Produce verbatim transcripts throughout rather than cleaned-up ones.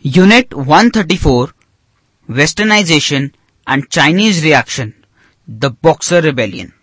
Unit one thirty-four, Westernization and Chinese Reaction, the Boxer Rebellion.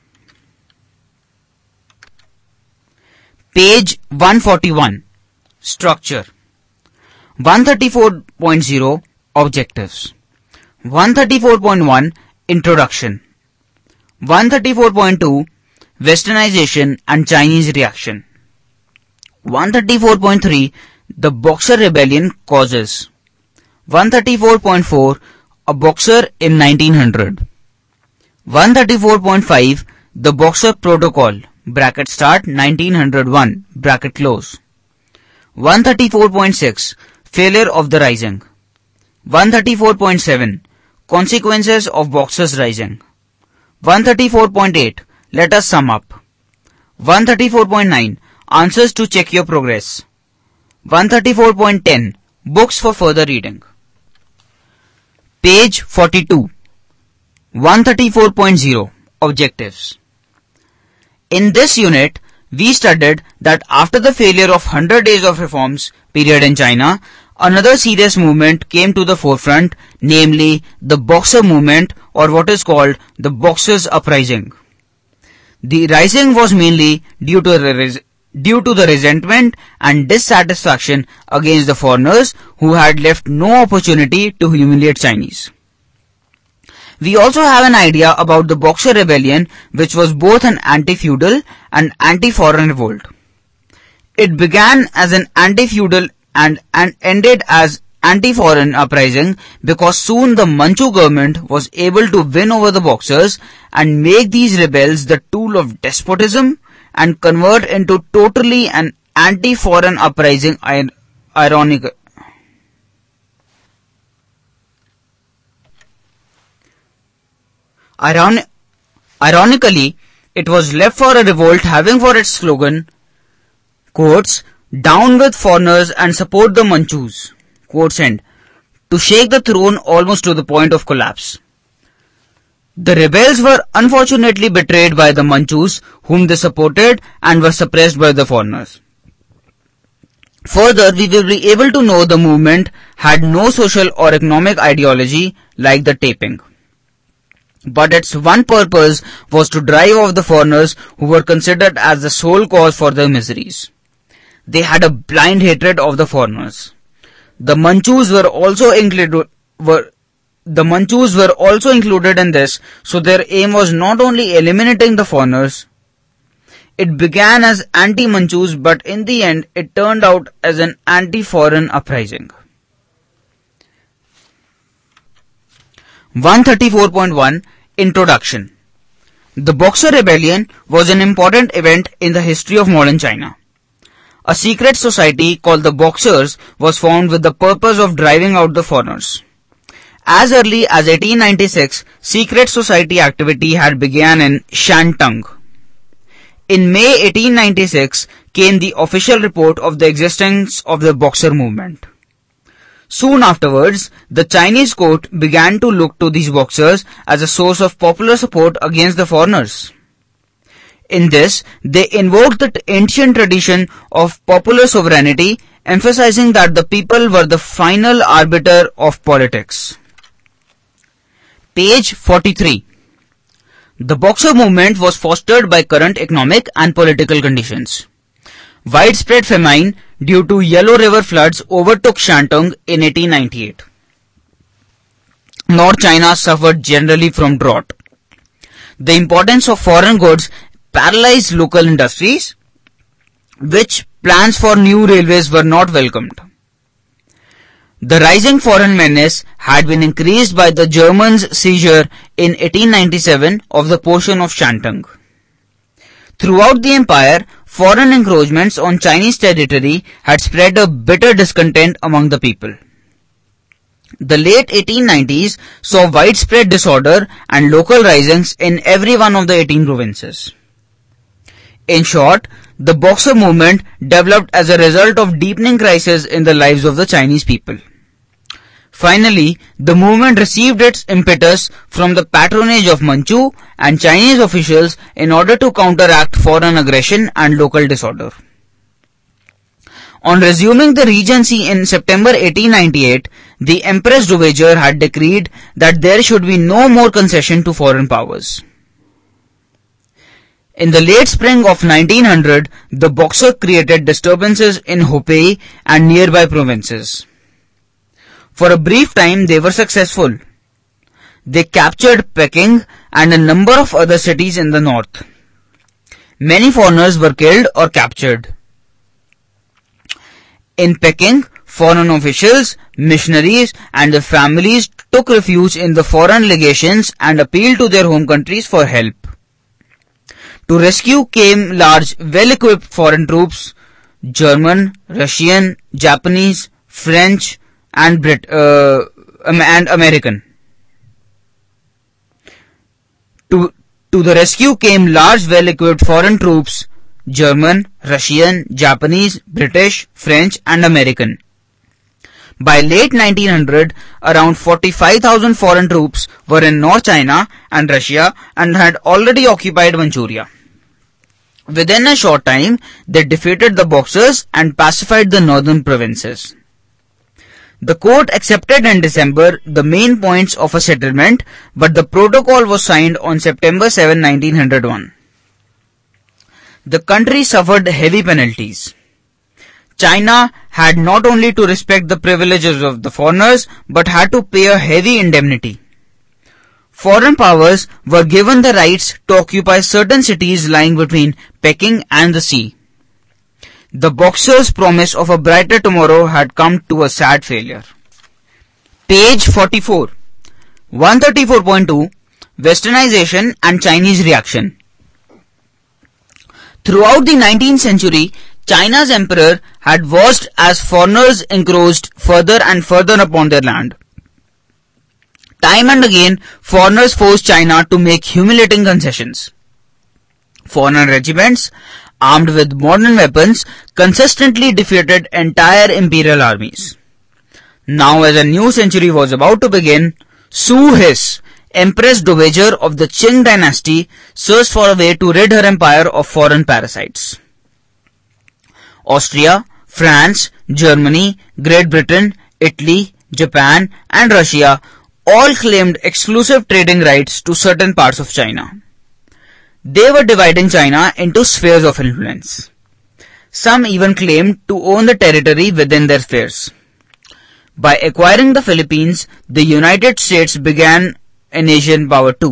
Page one forty-one, Structure. one thirty-four point zero, Objectives. one thirty-four point one, Introduction. one thirty-four point two, Westernization and Chinese Reaction. one thirty-four point three, The Boxer Rebellion Causes. one thirty-four point four, A Boxer in nineteen hundred. one thirty-four point five, The Boxer Protocol, bracket start nineteen oh one, bracket close. one thirty-four point six, Failure of the Rising. one thirty-four point seven, Consequences of Boxers Rising. one thirty-four point eight, Let us sum up. one thirty-four point nine, Answers to check your progress. one thirty-four point ten, Books for further reading. Page forty-two. one thirty-four point zero, Objectives. In this unit, we studied that after the failure of one hundred days of reforms period in China, another serious movement came to the forefront, namely the Boxer movement, or what is called the Boxers' Uprising. The rising was mainly due to the res- due to the resentment and dissatisfaction against the foreigners who had left no opportunity to humiliate Chinese. We also have an idea about the Boxer Rebellion, which was both an anti-feudal and anti-foreign revolt. It began as an anti-feudal and, and ended as anti-foreign uprising because soon the Manchu government was able to win over the Boxers and make these rebels the tool of despotism and convert into totally an anti-foreign uprising. Ironic. Iron- Ironically, it was left for a revolt having for its slogan, quotes, "Down with foreigners and support the Manchus," quotes end, to shake the throne almost to the point of collapse. The rebels were unfortunately betrayed by the Manchus, whom they supported, and were suppressed by the foreigners. Further, we will be able to know the movement had no social or economic ideology like the Taiping. But its one purpose was to drive off the foreigners who were considered as the sole cause for their miseries. They had a blind hatred of the foreigners. The Manchus were also included were The Manchus were also included in this, so their aim was not only eliminating the foreigners. It began as anti-Manchus, but in the end it turned out as an anti-foreign uprising. one thirty-four point one, Introduction. The Boxer Rebellion was an important event in the history of modern China. A secret society called the Boxers was formed with the purpose of driving out the foreigners. As early as eighteen ninety-six, secret society activity had begun in Shantung. In May eighteen ninety-six came the official report of the existence of the Boxer movement. Soon afterwards, the Chinese court began to look to these Boxers as a source of popular support against the foreigners. In this, they invoked the ancient tradition of popular sovereignty, emphasizing that the people were the final arbiter of politics. Page forty-three. The Boxer movement was fostered by current economic and political conditions. Widespread famine due to Yellow River floods overtook Shantung in eighteen ninety-eight. North China suffered generally from drought. The importance of foreign goods paralyzed local industries, which plans for new railways were not welcomed. The rising foreign menace had been increased by the Germans' seizure in eighteen ninety-seven of the portion of Shantung. Throughout the empire, foreign encroachments on Chinese territory had spread a bitter discontent among the people. The late eighteen nineties saw widespread disorder and local risings in every one of the eighteen provinces. In short, the Boxer movement developed as a result of deepening crisis in the lives of the Chinese people. Finally, the movement received its impetus from the patronage of Manchu and Chinese officials in order to counteract foreign aggression and local disorder. On resuming the regency in September eighteen ninety-eight, the Empress Dowager had decreed that there should be no more concession to foreign powers. In the late spring of nineteen hundred, the Boxer created disturbances in Hubei and nearby provinces. For a brief time, they were successful. They captured Peking and a number of other cities in the north. Many foreigners were killed or captured. In Peking, foreign officials, missionaries, and their families took refuge in the foreign legations and appealed to their home countries for help. To rescue came large, well-equipped foreign troops, German, Russian, Japanese, French, and Brit uh, and American. To to the rescue came large, well-equipped foreign troops, German, Russian, Japanese, British, French, and American. By late nineteen hundred, around forty-five thousand foreign troops were in North China and Russia and had already occupied Manchuria. Within a short time, they defeated the Boxers and pacified the northern provinces. The court accepted in December the main points of a settlement, but the protocol was signed on September seventh, nineteen hundred one. The country suffered heavy penalties. China had not only to respect the privileges of the foreigners, but had to pay a heavy indemnity. Foreign powers were given the rights to occupy certain cities lying between Peking and the sea. The Boxers' promise of a brighter tomorrow had come to a sad failure. Page forty-four. one thirty-four point two. Westernization and Chinese reaction. Throughout the nineteenth century, China's emperor had watched as foreigners encroached further and further upon their land. Time and again, foreigners forced China to make humiliating concessions. Foreign regiments, armed with modern weapons, consistently defeated entire imperial armies. Now, as a new century was about to begin, Su His, Empress Dowager of the Qing dynasty, searched for a way to rid her empire of foreign parasites. Austria, France, Germany, Great Britain, Italy, Japan, and Russia all claimed exclusive trading rights to certain parts of China. They were dividing China into spheres of influence. Some even claimed to own the territory within their spheres. By acquiring the Philippines, the United States began an Asian power too.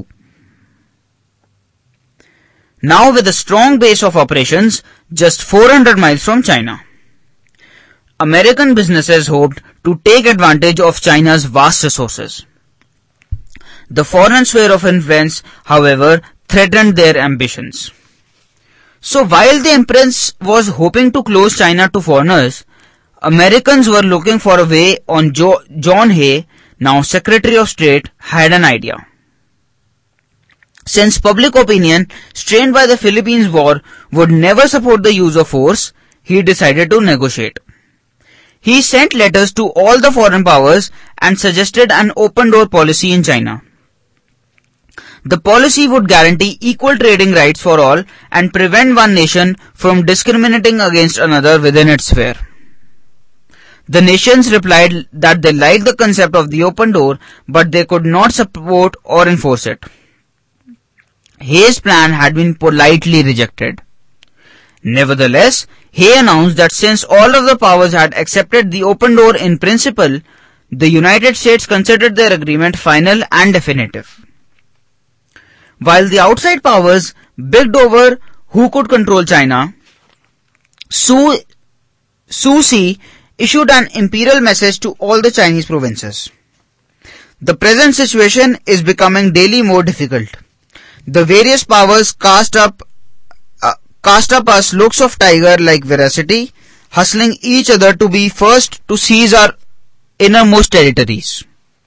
Now with a strong base of operations just four hundred miles from China, American businesses hoped to take advantage of China's vast resources. The foreign sphere of influence, however, threatened their ambitions. So while the Empress was hoping to close China to foreigners, Americans were looking for a way on jo- John Hay, now Secretary of State, had an idea. Since public opinion, strained by the Philippines war, would never support the use of force, he decided to negotiate. He sent letters to all the foreign powers and suggested an open-door policy in China. The policy would guarantee equal trading rights for all and prevent one nation from discriminating against another within its sphere. The nations replied that they liked the concept of the open door, but they could not support or enforce it. Hay's plan had been politely rejected. Nevertheless, Hay announced that since all of the powers had accepted the open door in principle, the United States considered their agreement final and definitive. While the outside powers bicked over who could control China, Su, Su Si issued an imperial message to all the Chinese provinces. The present situation is becoming daily more difficult. The various powers cast up uh, cast up us looks of tiger-like veracity, hustling each other to be first to seize our innermost territories.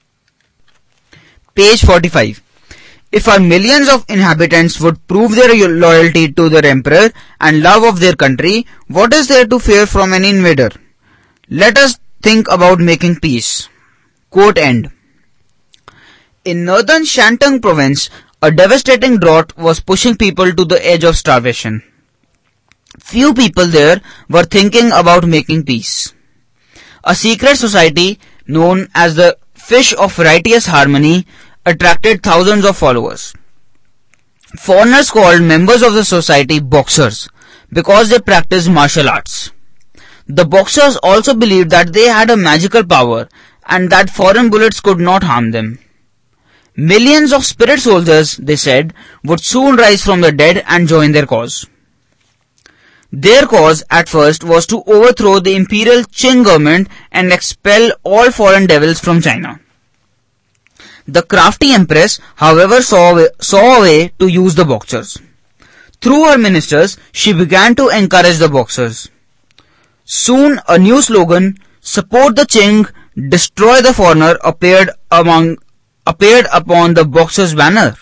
Page forty-five. If our millions of inhabitants would prove their loyalty to their emperor and love of their country, what is there to fear from an invader? Let us think about making peace. Quote end. In northern Shantung province, a devastating drought was pushing people to the edge of starvation. Few people there were thinking about making peace. A secret society known as the Fish of Righteous Harmony attracted thousands of followers. Foreigners called members of the society boxers because they practiced martial arts. The boxers also believed that they had a magical power and that foreign bullets could not harm them. Millions of spirit soldiers, they said, would soon rise from the dead and join their cause. Their cause at first was to overthrow the imperial Qing government and expel all foreign devils from China. The crafty empress, however, saw, saw a way to use the boxers. Through her ministers, she began to encourage the boxers. Soon a new slogan, "Support the Qing, destroy the foreigner," appeared among appeared upon the boxers' banner.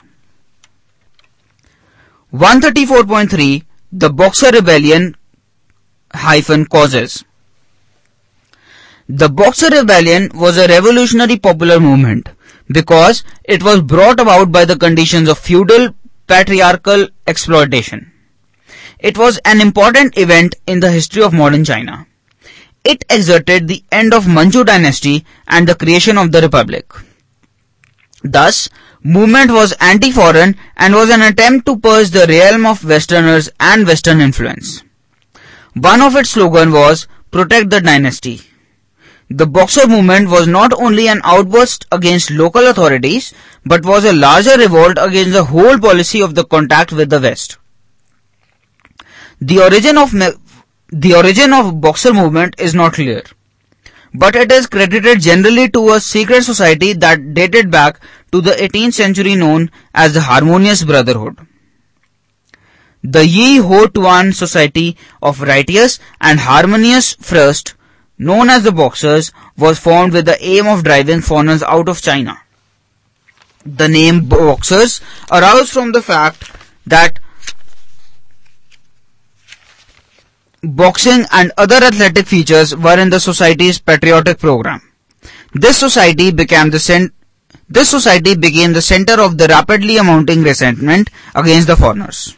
one thirty-four point three The Boxer Rebellion hyphen causes. The Boxer Rebellion was a revolutionary popular movement because it was brought about by the conditions of feudal patriarchal exploitation. It was an important event in the history of modern China. It exerted the end of Manchu dynasty and the creation of the Republic. Thus, movement was anti-foreign and was an attempt to purge the realm of Westerners and Western influence. One of its slogans was, "Protect the dynasty." The Boxer movement was not only an outburst against local authorities, but was a larger revolt against the whole policy of the contact with the West. The origin of the origin of Boxer movement is not clear, but it is credited generally to a secret society that dated back to the eighteenth century known as the Harmonious Brotherhood. The Yi Ho Tuan Society of Righteous and Harmonious First, known as the Boxers, was formed with the aim of driving foreigners out of China. The name Boxers arose from the fact that boxing and other athletic features were in the society's patriotic program. This society became the cent- this society became the center of the rapidly amounting resentment against the foreigners.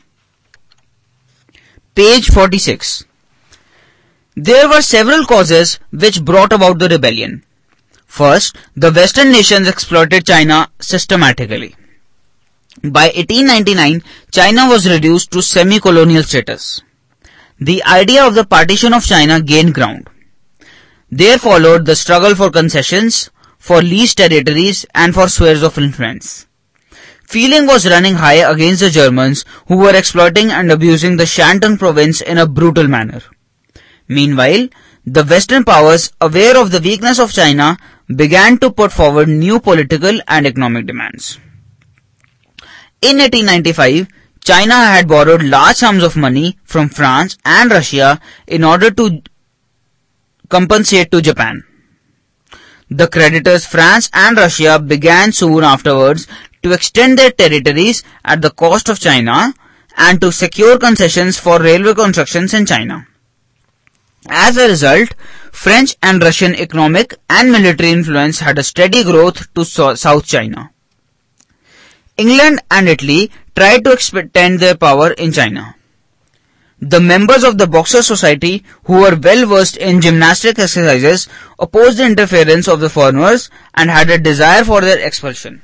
Page forty-six. There were several causes which brought about the rebellion. First, the Western nations exploited China systematically. By eighteen ninety-nine, China was reduced to semi-colonial status. The idea of the partition of China gained ground. There followed the struggle for concessions, for leased territories, and for spheres of influence. Feeling was running high against the Germans, who were exploiting and abusing the Shandong province in a brutal manner. Meanwhile, the Western powers, aware of the weakness of China, began to put forward new political and economic demands. In eighteen ninety-five, China had borrowed large sums of money from France and Russia in order to compensate to Japan. The creditors France and Russia began soon afterwards to extend their territories at the cost of China and to secure concessions for railway constructions in China. As a result, French and Russian economic and military influence had a steady growth to South China. England and Italy tried to extend their power in China. The members of the Boxer Society, who were well versed in gymnastic exercises, opposed the interference of the foreigners and had a desire for their expulsion.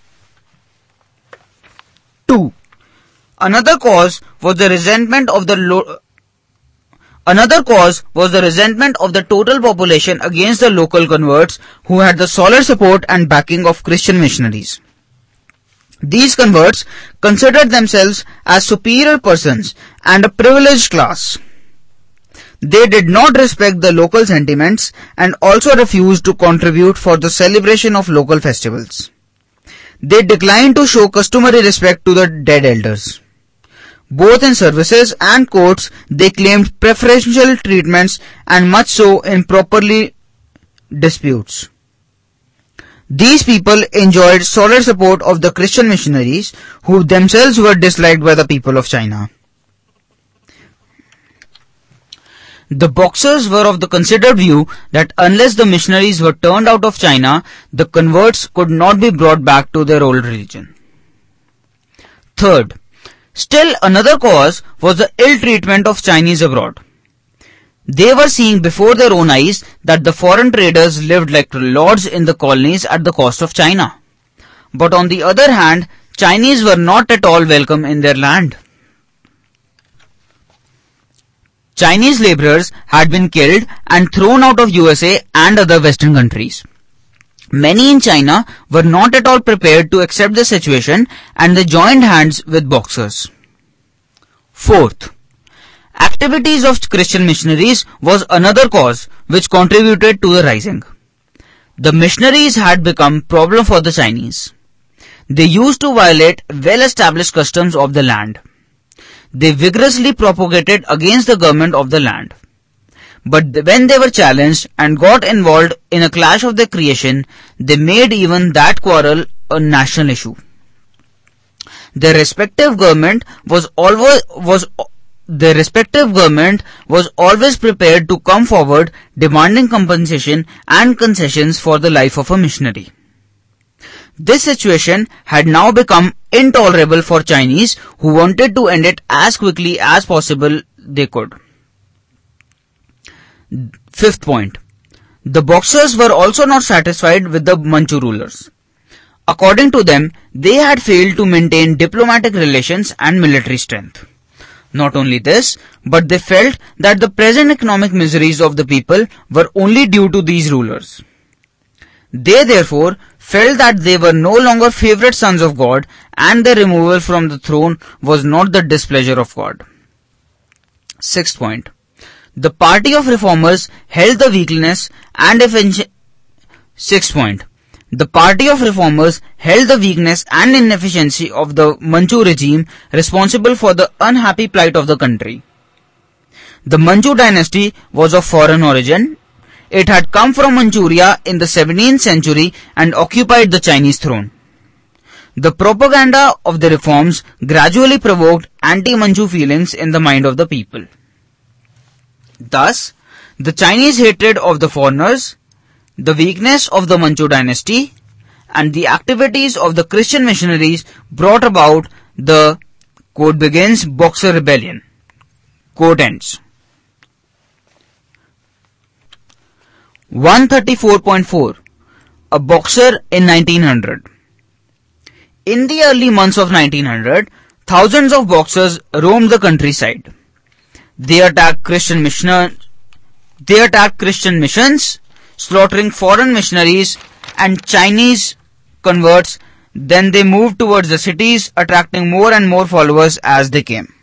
two. Another cause was the resentment of the lo- Another cause was the resentment of the total population against the local converts who had the solid support and backing of Christian missionaries. These converts considered themselves as superior persons and a privileged class. They did not respect the local sentiments and also refused to contribute for the celebration of local festivals. They declined to show customary respect to the dead elders. Both in services and courts, they claimed preferential treatments and much so in properly disputes. These people enjoyed solid support of the Christian missionaries, who themselves were disliked by the people of China. The Boxers were of the considered view that unless the missionaries were turned out of China, the converts could not be brought back to their old religion. Third, Still another cause was the ill treatment of Chinese abroad. They were seeing before their own eyes that the foreign traders lived like lords in the colonies at the cost of China. But on the other hand, Chinese were not at all welcome in their land. Chinese laborers had been killed and thrown out of U S A and other Western countries. Many in China were not at all prepared to accept the situation and they joined hands with Boxers. Fourth, activities of Christian missionaries was another cause which contributed to the rising. The missionaries had become problem for the Chinese. They used to violate well-established customs of the land. They vigorously propagated against the government of the land. But when they were challenged and got involved in a clash of their creation, they made even that quarrel a national issue. Their respective government was always was their respective government was always prepared to come forward demanding compensation and concessions for the life of a missionary. This situation had now become intolerable for Chinese who wanted to end it as quickly as possible they could. Fifth point. The Boxers were also not satisfied with the Manchu rulers. According to them, they had failed to maintain diplomatic relations and military strength. Not only this, but they felt that the present economic miseries of the people were only due to these rulers. They therefore felt that they were no longer favorite sons of God and their removal from the throne was not the displeasure of God. Sixth point. The party of reformers held the weakness and efficiency. Sixth point. The party of reformers held the weakness and inefficiency of the Manchu regime responsible for the unhappy plight of the country. The Manchu dynasty was of foreign origin. It had come from Manchuria in the seventeenth century and occupied the Chinese throne. The propaganda of the reforms gradually provoked anti-Manchu feelings in the mind of the people. Thus, the Chinese hatred of the foreigners, the weakness of the Manchu dynasty, and the activities of the Christian missionaries brought about the, quote begins, Boxer Rebellion, quote ends. one thirty-four point four. A Boxer in nineteen hundred. In the early months of nineteen hundred, thousands of Boxers roamed the countryside. They attacked Christian missionaries, they attacked Christian missions, slaughtering foreign missionaries and Chinese converts. Then they moved towards the cities, attracting more and more followers as they came.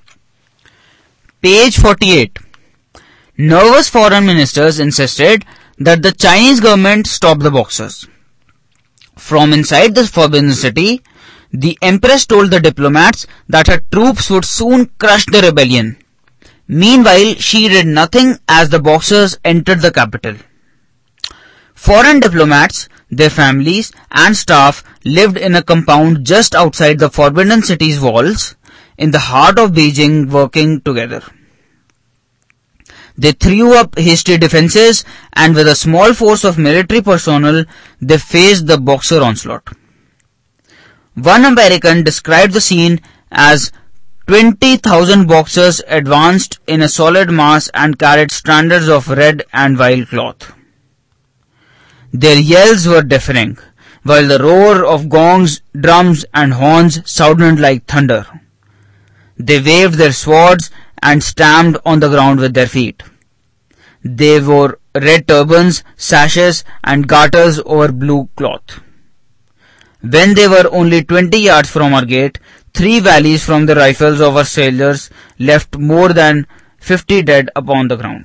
Page forty-eight. Nervous foreign ministers insisted that the Chinese government stop the Boxers. From inside the forbidden city, the Empress told the diplomats that her troops would soon crush the rebellion. Meanwhile, she did nothing as the Boxers entered the capital. Foreign diplomats, their families and staff lived in a compound just outside the forbidden city's walls, in the heart of Beijing, working together. They threw up hasty defenses and with a small force of military personnel, they faced the Boxer onslaught. One American described the scene as twenty thousand Boxers advanced in a solid mass and carried standards of red and white cloth. Their yells were deafening, while the roar of gongs, drums and horns sounded like thunder. They waved their swords and stamped on the ground with their feet. They wore red turbans, sashes and garters over blue cloth. When they were only twenty yards from our gate, three volleys from the rifles of our sailors left more than fifty dead upon the ground.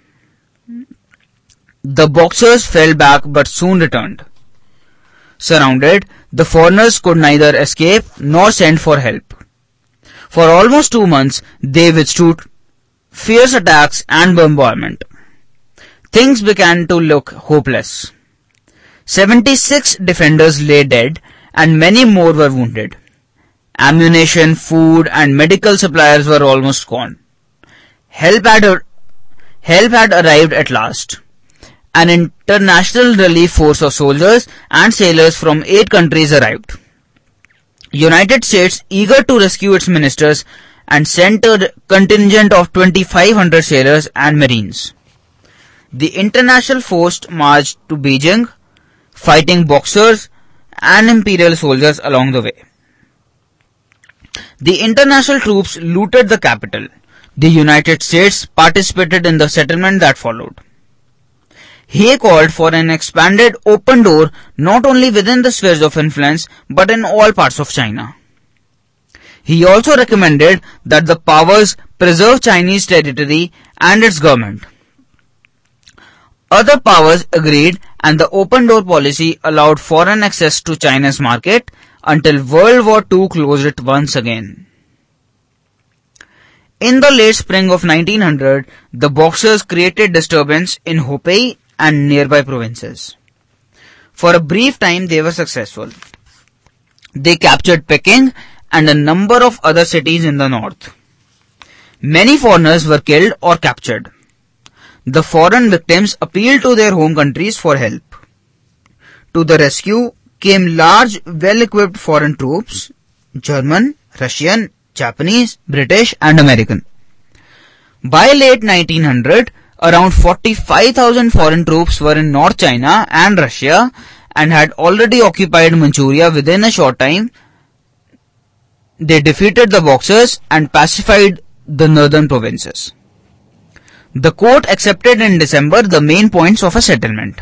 The Boxers fell back but soon returned. Surrounded, the foreigners could neither escape nor send for help. For almost two months, they withstood fierce attacks and bombardment. Things began to look hopeless. seventy-six defenders lay dead and many more were wounded. Ammunition, food and medical supplies were almost gone. Help had, help had arrived at last. An international relief force of soldiers and sailors from eight countries arrived. United States, eager to rescue its ministers, and sent a contingent of twenty-five hundred sailors and marines. The international force marched to Beijing, fighting Boxers and imperial soldiers along the way. The international troops looted the capital. The United States participated in the settlement that followed. He called for an expanded open door not only within the spheres of influence but in all parts of China. He also recommended that the powers preserve Chinese territory and its government. Other powers agreed, and the open door policy allowed foreign access to China's market until World War Two closed it once again. In the late spring of nineteen hundred, the Boxers created disturbance in Hubei and nearby provinces. For a brief time they were successful. They captured Peking and a number of other cities in the north. Many foreigners were killed or captured. The foreign victims appealed to their home countries for help. To the rescue came large, well-equipped foreign troops, German, Russian, Japanese, British and American. By late nineteen hundred, around forty-five thousand foreign troops were in North China and Russia and had already occupied Manchuria within a short time. They defeated the Boxers and pacified the northern provinces. The court accepted in December the main points of a settlement.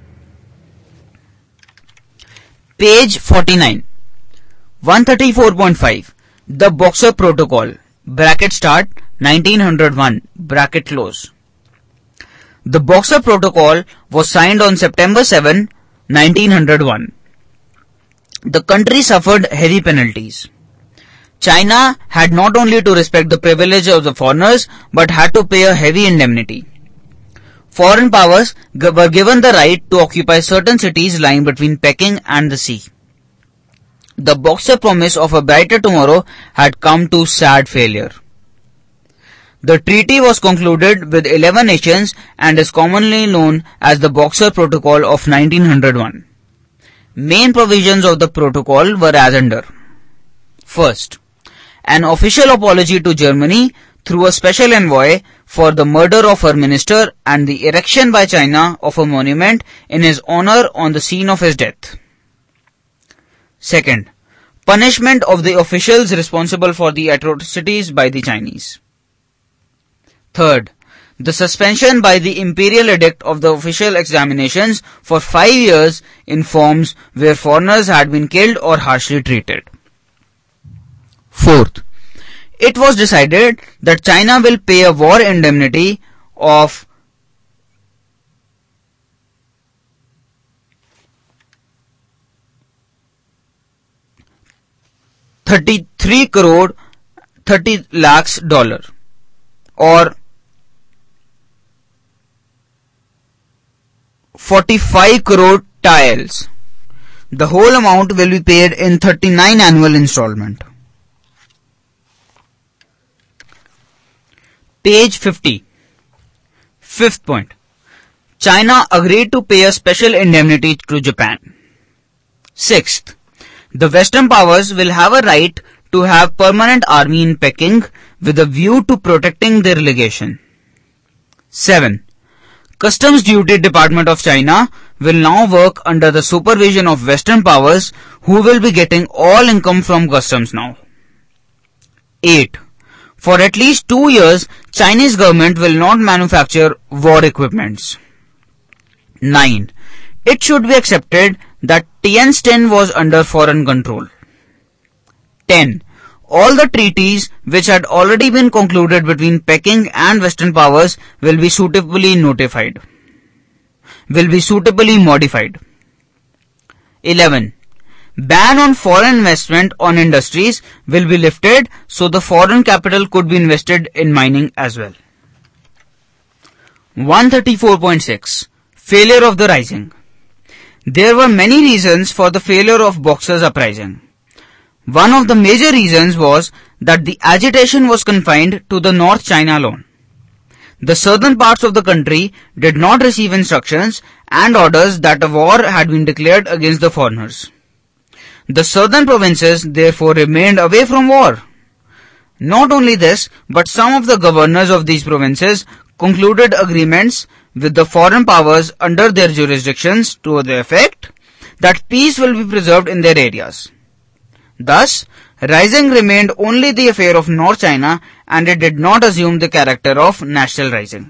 Page forty-nine. one thirty-four point five. The Boxer Protocol. Bracket start nineteen oh one. Bracket close. The Boxer Protocol was signed on September seventh, nineteen oh one. The country suffered heavy penalties. China had not only to respect the privilege of the foreigners but had to pay a heavy indemnity. Foreign powers were given the right to occupy certain cities lying between Peking and the sea. The Boxer promise of a brighter tomorrow had come to sad failure. The treaty was concluded with eleven nations and is commonly known as the Boxer Protocol of nineteen oh one. Main provisions of the protocol were as under. First, an official apology to Germany through a special envoy for the murder of her minister and the erection by China of a monument in his honor on the scene of his death. Second, punishment of the officials responsible for the atrocities by the Chinese. Third, the suspension by the imperial edict of the official examinations for five years in forms where foreigners had been killed or harshly treated. Fourth, it was decided that China will pay a war indemnity of thirty-three crore thirty lakhs dollar or forty-five crore taels. The whole amount will be paid in thirty-nine annual installment. Page fifty. Fifth point. China agreed to pay a special indemnity to Japan. Sixth. The Western powers will have a right to have permanent army in Peking with a view to protecting their legation. Seven. Customs Duty Department of China will now work under the supervision of Western powers who will be getting all income from customs now. Eight. For at least two years, Chinese government will not manufacture war equipments. Nine. It should be accepted that Tianjin was under foreign control. Ten. All the treaties which had already been concluded between Peking and Western powers will be suitably notified. Will be suitably modified. Eleven. Ban on foreign investment on industries will be lifted so the foreign capital could be invested in mining as well. one thirty-four point six. Failure of the rising. There were many reasons for the failure of Boxers' uprising. One of the major reasons was that the agitation was confined to the North China alone. The southern parts of the country did not receive instructions and orders that a war had been declared against the foreigners. The southern provinces therefore remained away from war. Not only this, but some of the governors of these provinces concluded agreements with the foreign powers under their jurisdictions to the effect that peace will be preserved in their areas. Thus, rising remained only the affair of North China, and it did not assume the character of national rising.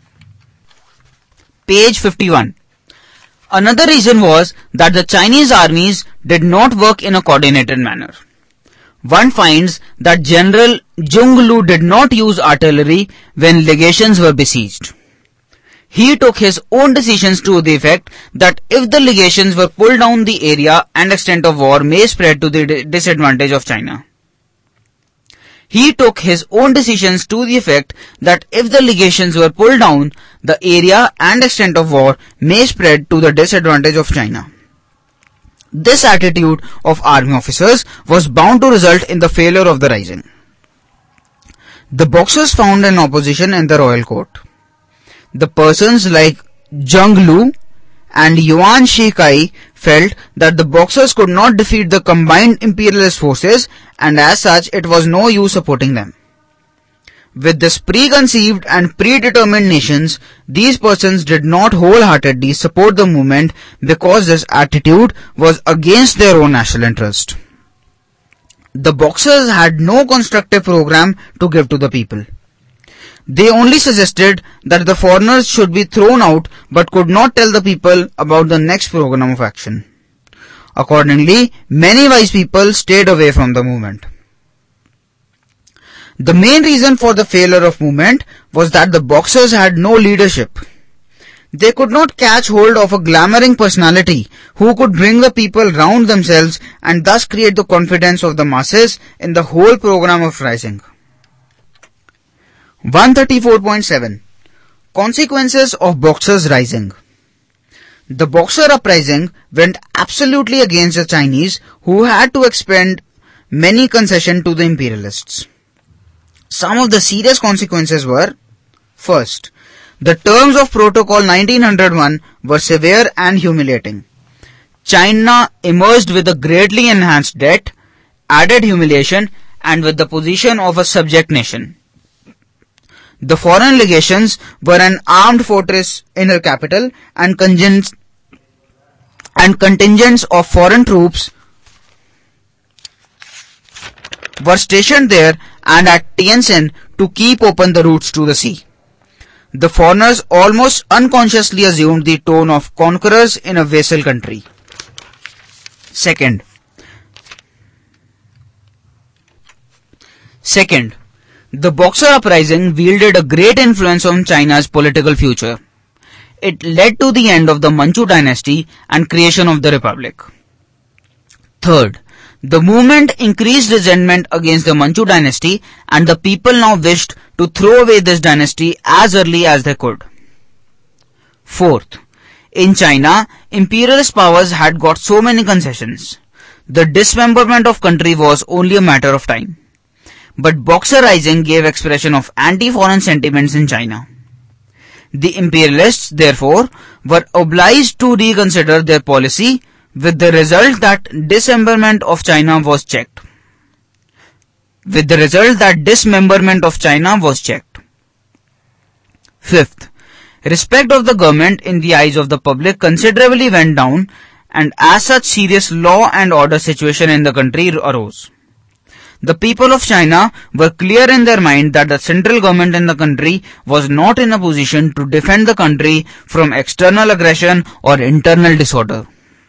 Page fifty-one. Another reason was that the Chinese armies did not work in a coordinated manner. One finds that General Zhong Lu did not use artillery when legations were besieged. He took his own decisions to the effect that if the legations were pulled down, the area and extent of war may spread to the disadvantage of China. He took his own decisions to the effect that if the legations were pulled down, the area and extent of war may spread to the disadvantage of China. This attitude of army officers was bound to result in the failure of the rising. The Boxers found an opposition in the royal court. The persons like Zhong Lu and Yuan Shikai felt that the Boxers could not defeat the combined imperialist forces, and as such it was no use supporting them. With this preconceived and predetermined nations, these persons did not wholeheartedly support the movement because this attitude was against their own national interest. The Boxers had no constructive program to give to the people. They only suggested that the foreigners should be thrown out, but could not tell the people about the next program of action. Accordingly, many wise people stayed away from the movement. The main reason for the failure of movement was that the Boxers had no leadership. They could not catch hold of a glamoring personality who could bring the people round themselves and thus create the confidence of the masses in the whole program of rising. one thirty-four point seven. Consequences of Boxers' rising. The Boxer uprising went absolutely against the Chinese, who had to expend many concessions to the imperialists. Some of the serious consequences were: first, the terms of Protocol nineteen oh one were severe and humiliating. China emerged with a greatly enhanced debt, added humiliation, and with the position of a subject nation. The foreign legations were an armed fortress in her capital, and contingents, and contingents of foreign troops were stationed there and at Tientsin to keep open the routes to the sea. The foreigners almost unconsciously assumed the tone of conquerors in a vassal country. Second, Second, the Boxer uprising wielded a great influence on China's political future. It led to the end of the Manchu dynasty and creation of the Republic. Third, the movement increased resentment against the Manchu dynasty, and the people now wished to throw away this dynasty as early as they could. Fourth, in China, imperialist powers had got so many concessions. The dismemberment of country was only a matter of time. But Boxer rising gave expression of anti-foreign sentiments in China. The imperialists, therefore, were obliged to reconsider their policy, with the result that dismemberment of China was checked. With the result that dismemberment of China was checked. Fifth, respect of the government in the eyes of the public considerably went down, and as such serious law and order situation in the country arose. The people of China were clear in their mind that the central government in the country was not in a position to defend the country from external aggression or internal disorder.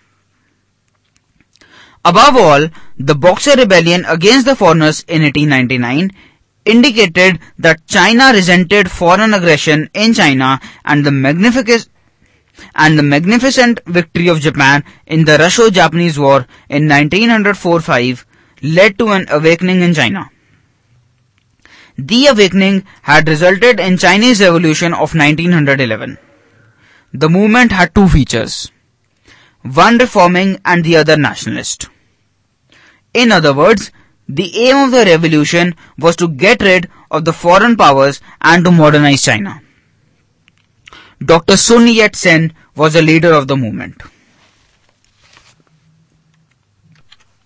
Above all, the Boxer rebellion against the foreigners in eighteen ninety-nine indicated that China resented foreign aggression in China, and the magnificent and the magnificent victory of Japan in the Russo-Japanese War in nineteen oh four to five led to an awakening in China. The awakening had resulted in Chinese Revolution of nineteen eleven. The movement had two features, one reforming and the other nationalist. In other words, the aim of the revolution was to get rid of the foreign powers and to modernize China. Doctor Sun Yat-sen was the leader of the movement.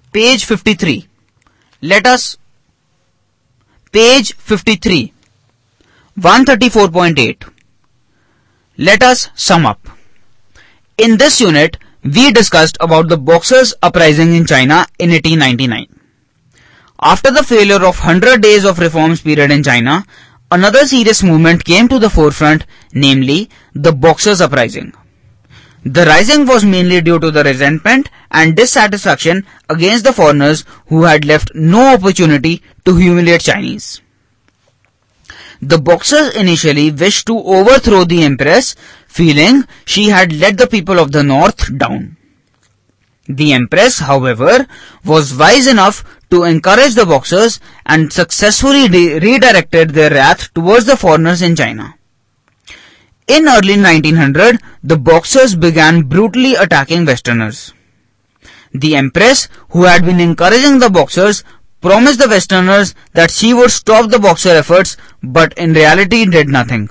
Page fifty-three. Let us, page fifty-three, one thirty-four point eight. Let us sum up. In this unit, we discussed about the Boxers' uprising in China in eighteen ninety-nine. After the failure of one hundred days of reforms period in China, another serious movement came to the forefront, namely the Boxers' uprising. The rising was mainly due to the resentment and dissatisfaction against the foreigners who had left no opportunity to humiliate Chinese. The Boxers initially wished to overthrow the Empress, feeling she had let the people of the north down. The Empress, however, was wise enough to encourage the Boxers and successfully re- redirected their wrath towards the foreigners in China. In early nineteen hundred, the Boxers began brutally attacking Westerners. The Empress, who had been encouraging the Boxers, promised the Westerners that she would stop the Boxer efforts, but in reality did nothing.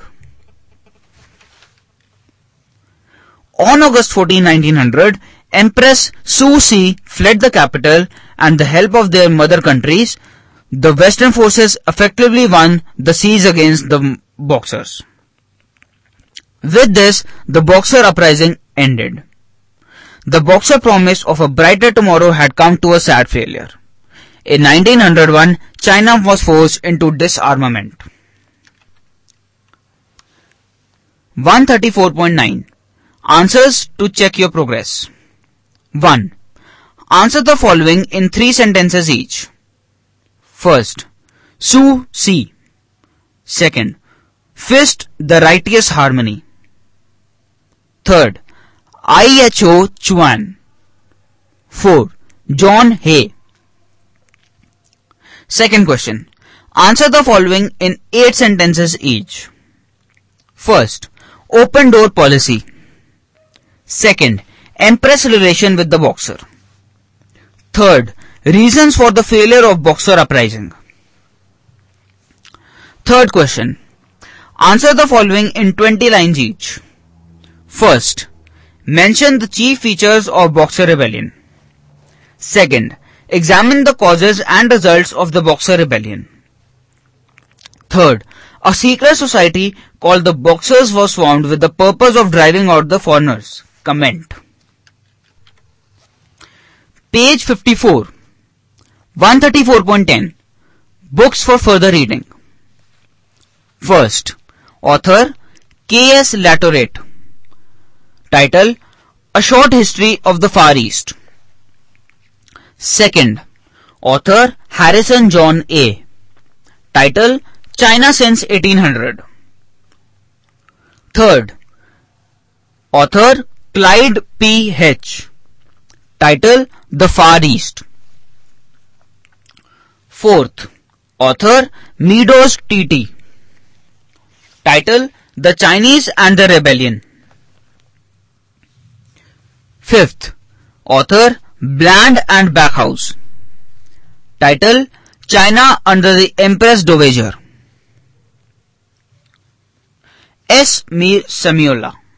On August fourteenth, nineteen hundred, Empress Su Si fled the capital, and the help of their mother countries, the Western forces effectively won the siege against the Boxers. With this, the Boxer uprising ended. The Boxer promise of a brighter tomorrow had come to a sad failure. In nineteen oh one, China was forced into disarmament. one thirty-four point nine. Answers to check your progress. one. Answer the following in three sentences each. First, Su Si. Second, Fist the Righteous Harmony. Third, I H O Chuan. four. John Hay. Second question. Answer the following in eight sentences each. First, Open Door Policy. Second, Empress relation with the Boxer. Third, reasons for the failure of Boxer uprising. Third question. Answer the following in twenty lines each. First, mention the chief features of Boxer rebellion. Second, examine the causes and results of the Boxer rebellion. Third, a secret society called the Boxers was formed with the purpose of driving out the foreigners. Comment. Page fifty-four. one thirty-four point ten. Books for further reading. First, author K S Latourette. Title, A Short History of the Far East. Second, author Harrison John A. Title, China since eighteen hundred. Third, author Clyde P. H. Title, The Far East. Fourth, author Meadows T T. Title, The Chinese and the Rebellion. Fifth, author Bland and Backhouse. Title, China under the Empress Dowager. S. Mir Samiola.